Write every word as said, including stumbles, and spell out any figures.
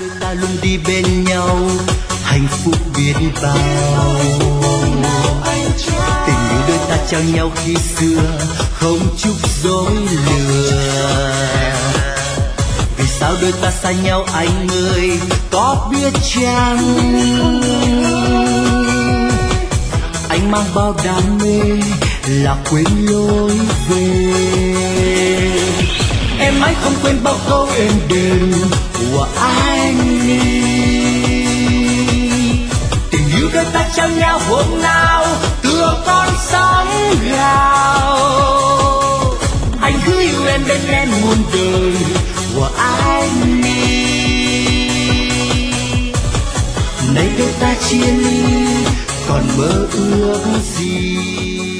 đôi ta luôn đi bên nhau, hạnh phúc biết bao. Tình yêu đôi ta trao nhau khi xưa, không chút dối lừa. Vì sao đôi ta xa nhau anh ơi, có biết chăng? Anh mang bao đam mê là quên lối về. Em mãi không quên bao câu êm đềm của anh. Tình yêu đôi ta trao nhau hôm nào tựa con sóng gào. Anh hứa yêu em bên em muôn đời của anh. Nay đôi ta chia ly, còn mơ ước gì?